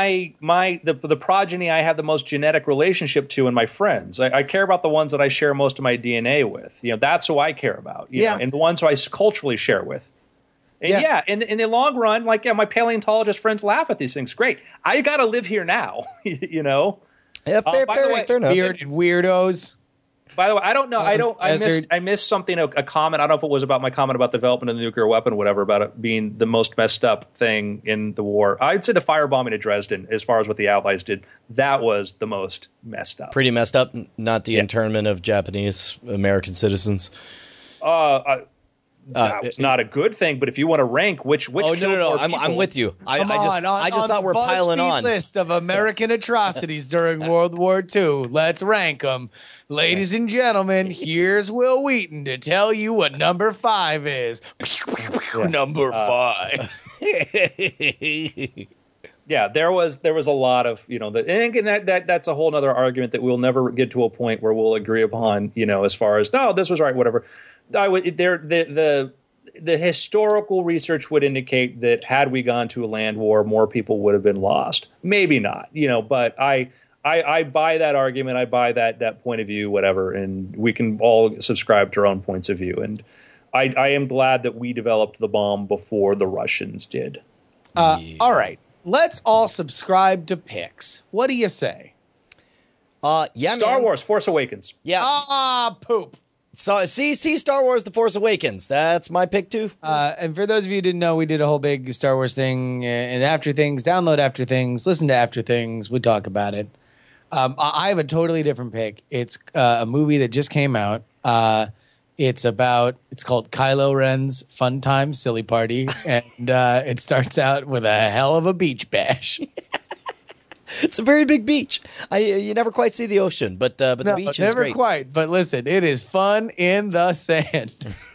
the progeny I have the most genetic relationship to, and my friends. I care about the ones that I share most of my DNA with. That's who I care about. And the ones who I culturally share with. And in the long run, my paleontologist friends laugh at these things. Great. I got to live here now. Yeah, fair enough. Bearded weirdos. By the way, I don't know. I missed something. A comment. I don't know if it was about my comment about the development of the nuclear weapon, or whatever, about it being the most messed up thing in the war. I'd say the firebombing of Dresden, as far as what the Allies did, that was the most messed up. Pretty messed up. Not the internment of Japanese American citizens. That was not a good thing. But if you want to rank which no, I'm with you. I just thought we're piling on. List of American atrocities during World War II. Let's rank them, ladies and gentlemen. Here's Will Wheaton to tell you what number 5 is. Number 5. Yeah, there was a lot of that's a whole other argument that we'll never get to a point where we'll agree upon. As far as no, this was right, whatever. The historical research would indicate that had we gone to a land war, more people would have been lost. Maybe not, but I buy that argument. I buy that point of view, whatever, and we can all subscribe to our own points of view. And I am glad that we developed the bomb before the Russians did. All right, let's all subscribe to picks. What do you say? Star Wars: Force Awakens. Yeah. Poop. So see Star Wars: The Force Awakens. That's my pick too. And for those of you who didn't know, we did a whole big Star Wars thing and After Things. Download After Things. Listen to After Things. We talk about it. I have a totally different pick. It's a movie that just came out. It's called Kylo Ren's Fun Time Silly Party, and it starts out with a hell of a beach bash. It's a very big beach. You never quite see the ocean, but the beach is never great. quite. But listen, it is fun in the sand.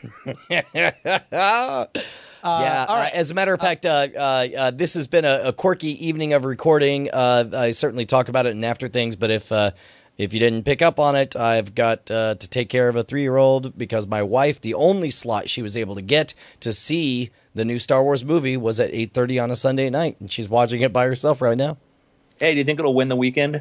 Yeah. all right. As a matter of fact, this has been a quirky evening of recording. I certainly talk about it in after things, but if you didn't pick up on it, I've got to take care of a 3-year-old because my wife, the only slot she was able to get to see the new Star Wars movie was at 8:30 on a Sunday night, and she's watching it by herself right now. Hey, do you think it'll win the weekend?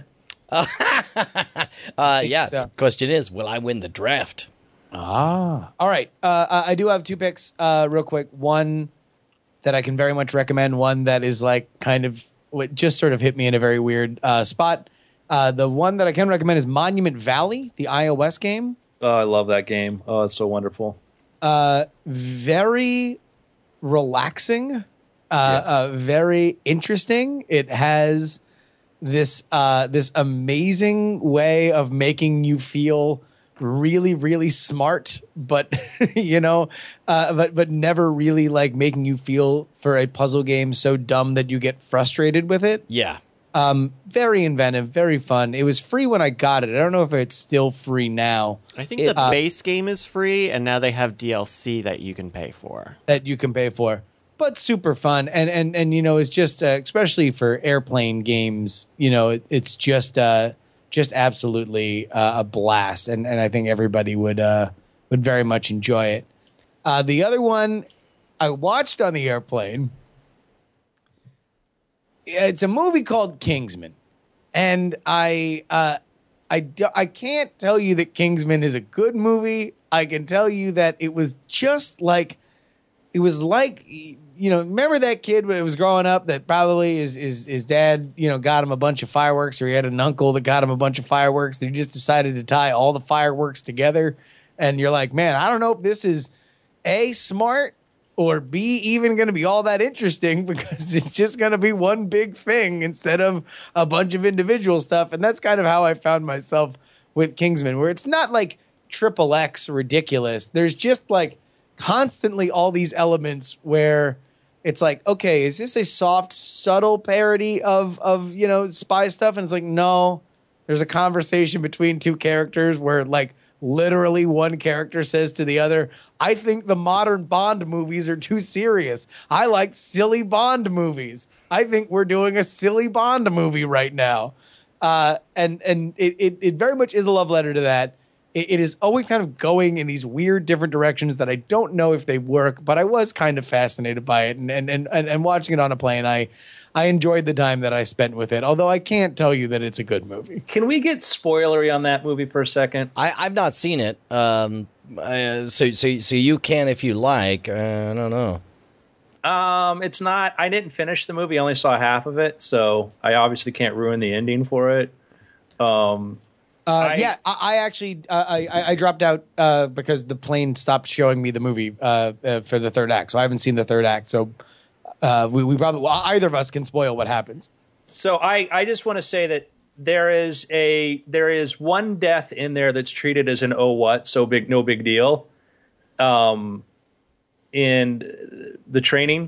Yeah. so. Question is, will I win the draft? All right. I do have 2 picks real quick. One that I can very much recommend. One that is like kind of what just sort of hit me in a very weird spot. The one that I can recommend is Monument Valley, the iOS game. Oh, I love that game. Oh, it's so wonderful. Very relaxing, very interesting. It has this amazing way of making you feel really, really smart, but but never really like making you feel for a puzzle game so dumb that you get frustrated with it. Yeah. Very inventive, very fun. It was free when I got it. I don't know if it's still free now. I think the base game is free, and now they have DLC that you can pay for. But super fun, and it's just especially for airplane games, it's just absolutely a blast, and I think everybody would very much enjoy it. The other one I watched on the airplane. It's a movie called Kingsman, and I can't tell you that Kingsman is a good movie. I can tell you that it was just like remember that kid when it was growing up that probably his dad got him a bunch of fireworks, or he had an uncle that got him a bunch of fireworks. They just decided to tie all the fireworks together, and you're like, man, I don't know if this is A, smart, or B, even going to be all that interesting, because it's just going to be one big thing instead of a bunch of individual stuff. And that's kind of how I found myself with Kingsman, where it's not like XXX ridiculous. There's just like constantly all these elements where it's like, okay, is this a soft, subtle parody of spy stuff? And it's like, no, there's a conversation between 2 characters where like literally one character says to the other, I think the modern Bond movies are too serious. I like silly Bond movies. I think we're doing a silly Bond movie right now. And it very much is a love letter to that. It is always kind of going in these weird different directions that I don't know if they work, but I was kind of fascinated by it. And watching it on a plane, I enjoyed the time that I spent with it, although I can't tell you that it's a good movie. Can we get spoilery on that movie for a second? I've not seen it, so you can if you like. I don't know. It's not. I didn't finish the movie. I only saw half of it, so I obviously can't ruin the ending for it. I actually dropped out because the plane stopped showing me the movie for the 3rd act, so I haven't seen the 3rd act. So we probably either of us can spoil what happens. So I just want to say that there is one death in there that's treated as an so big, no big deal. In the training.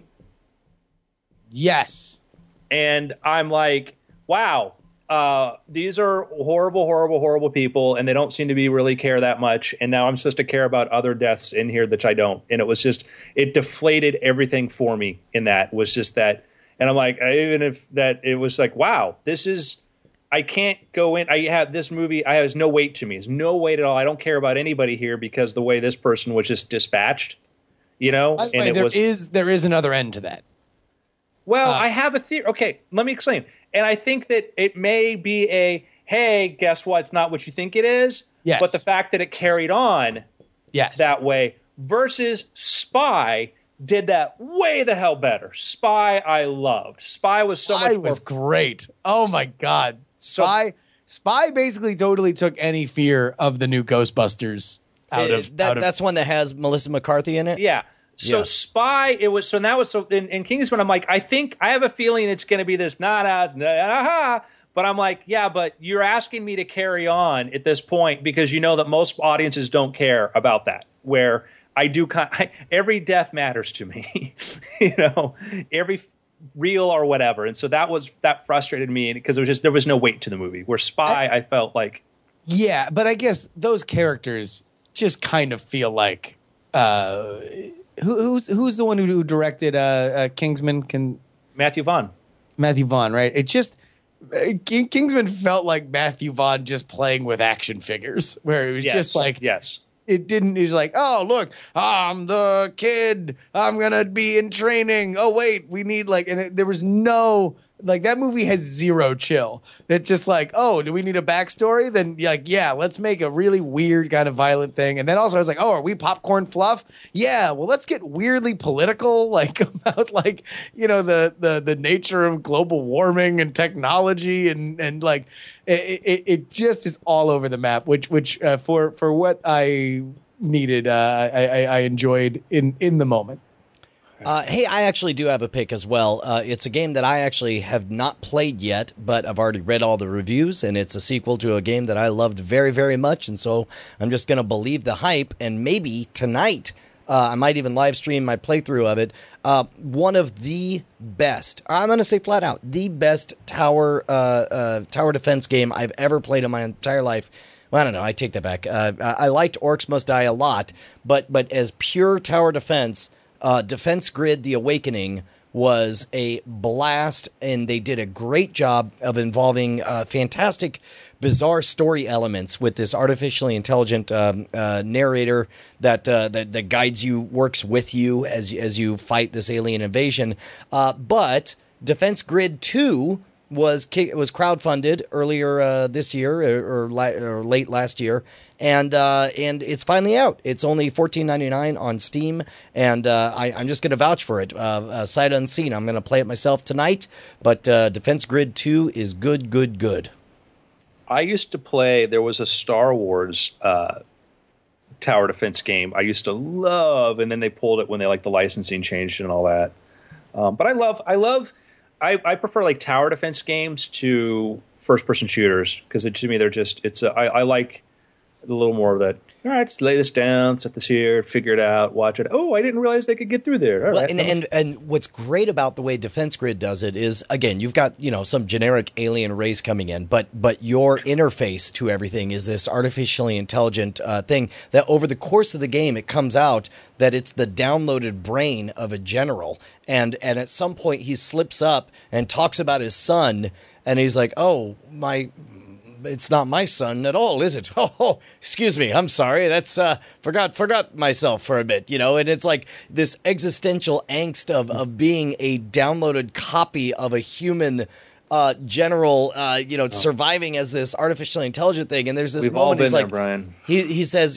Yes. And I'm like, wow. These are horrible, horrible, horrible people, and they don't seem to be really care that much. And now I'm supposed to care about other deaths in here that I don't. And it deflated everything for me in that. Was just that. And I'm like, even if that, it was like, wow, I can't go in. I have this movie. I has no weight to me. There's no weight at all. I don't care about anybody here because the way this person was just dispatched, By the way, there is another end to that. Well, I have a theory. Okay, let me explain. And I think that it may be hey, guess what? It's not what you think it is. Yes. But the fact that it carried on that way versus Spy did that way the hell better. Spy I loved. Spy was so much more. Spy was great. Oh, my God. Spy basically totally took any fear of the new Ghostbusters out of That's one that has Melissa McCarthy in it? Yeah. So Spy, it was so now it's so in Kingsman. I'm like, I have a feeling it's going to be this but I'm like, yeah, but you're asking me to carry on at this point because you know that most audiences don't care about that. where I do every death matters to me, every real or whatever. And so that frustrated me because there was no weight to the movie. Where Spy, I felt like. Yeah, but I guess those characters just kind of feel like who's the one who directed Kingsman? Matthew Vaughn. Matthew Vaughn, right? It just Kingsman felt like Matthew Vaughn just playing with action figures, where it was just like It didn't. He's like, oh look, I'm the kid. I'm gonna be in training. Oh wait, we need there was no. Like, that movie has zero chill. It's just like, oh, do we need a backstory? Then, yeah, let's make a really weird kind of violent thing. And then also I was like, oh, are we popcorn fluff? Yeah, well, let's get weirdly political, about the nature of global warming and technology and it just is all over the map. Which for what I needed, I enjoyed in the moment. Hey, I actually do have a pick as well. It's a game that I actually have not played yet, but I've already read all the reviews, and it's a sequel to a game that I loved very, very much, and so I'm just going to believe the hype, and maybe tonight I might even live stream my playthrough of it. One of the best, I'm going to say flat out, the best tower defense game I've ever played in my entire life. Well, I don't know. I take that back. I liked Orcs Must Die a lot, but as pure tower defense, Defense Grid: The Awakening was a blast, and they did a great job of involving fantastic, bizarre story elements with this artificially intelligent narrator that guides you, works with you as you fight this alien invasion. But Defense Grid 2 was crowdfunded earlier this year or late last year, and it's finally out. It's only $14.99 on Steam, and I'm just going to vouch for it. Sight unseen, I'm going to play it myself tonight. But Defense Grid 2 is good. I used to play. There was a Star Wars tower defense game I used to love, and then they pulled it when the licensing changed and all that. But I prefer tower defense games to first-person shooters because to me I like a little more of that. All right, just lay this down, set this here, figure it out, watch it. Oh, I didn't realize they could get through there. All right. And what's great about the way Defense Grid does it is, again, you've got some generic alien race coming in, but your interface to everything is this artificially intelligent thing that over the course of the game it comes out that it's the downloaded brain of a general, and at some point he slips up and talks about his son, and he's like, oh, it's not my son at all, is it? Oh, excuse me. I'm sorry. That's forgot myself for a bit, and it's like this existential angst of being a downloaded copy of a human general, surviving as this artificially intelligent thing. And there's this We've moment all been he's there, like, Brian. he says,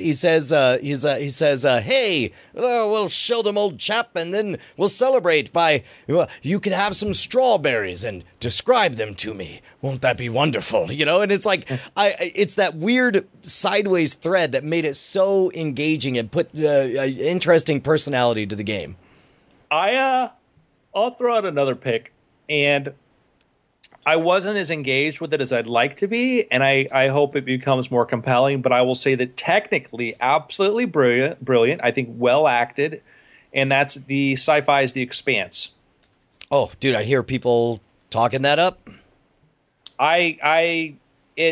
hey, we'll show them, old chap, and then we'll celebrate by, you can have some strawberries and describe them to me. Won't that be wonderful? And it's like, it's that weird sideways thread that made it so engaging and put interesting personality to the game. I'll throw out another pick, and I wasn't as engaged with it as I'd like to be, and I hope it becomes more compelling, but I will say that technically absolutely brilliant, I think well acted, and that's the sci-fi's The Expanse. Oh, dude, I hear people talking that up. I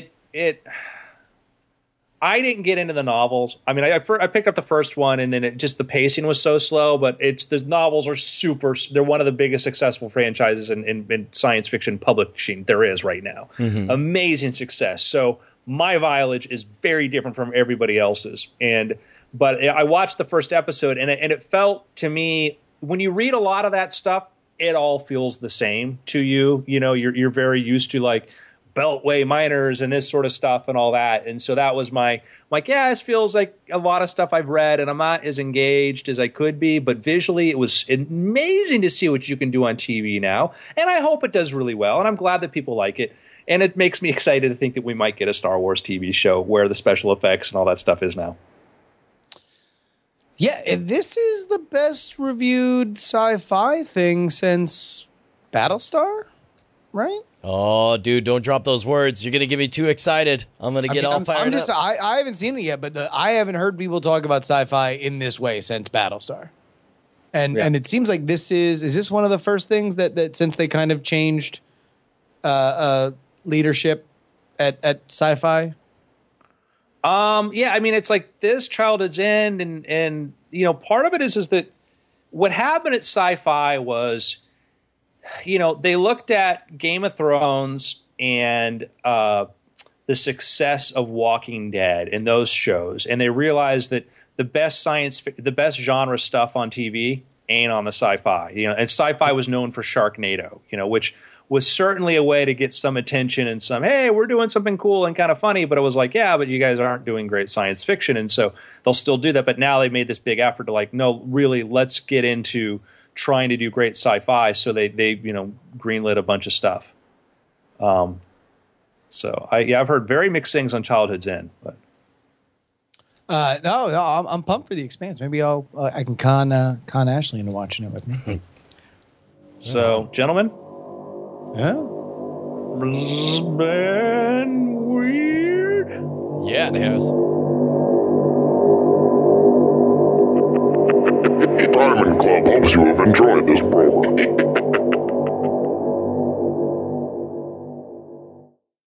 didn't get into the novels. I mean, I picked up the first one, and then the pacing was so slow. But the novels are super. They're one of the biggest successful franchises in science fiction publishing there is right now. Mm-hmm. Amazing success. So my mileage is very different from everybody else's. But I watched the first episode, and it felt to me, when you read a lot of that stuff, it all feels the same to you. You're very used to Beltway miners and this sort of stuff and all that. And so that was this feels like a lot of stuff I've read, and I'm not as engaged as I could be, but visually it was amazing to see what you can do on TV now. And I hope it does really well. And I'm glad that people like it. And it makes me excited to think that we might get a Star Wars TV show where the special effects and all that stuff is now. Yeah, this is the best reviewed sci-fi thing since Battlestar. right? Oh, dude, don't drop those words. You're going to get me too excited. I'm going to get all fired up. I haven't seen it yet, but I haven't heard people talk about sci-fi in this way since Battlestar. And it seems like is this one of the first things that since they kind of changed leadership at sci-fi? Yeah, I mean, it's like this Childhood's End, and you know, part of it is that what happened at Sci-Fi was, you know, they looked at Game of Thrones and the success of Walking Dead and those shows, and they realized that the best genre stuff on TV ain't on the Sci-Fi. You know, and Sci-Fi was known for Sharknado, you know, which was certainly a way to get some attention and some, hey, we're doing something cool and kind of funny, but it was like, yeah, but you guys aren't doing great science fiction, and so they'll still do that. But now they made this big effort to like, no, really, let's get into trying to do great sci-fi. So they you know, greenlit a bunch of stuff. So I've heard very mixed things on Childhood's End, but no, I'm pumped for The Expanse. Maybe I can con Ashley into watching it with me. So, gentlemen. Yeah. It's been weird. Yeah, it has. Diamond Club hopes you have enjoyed this program.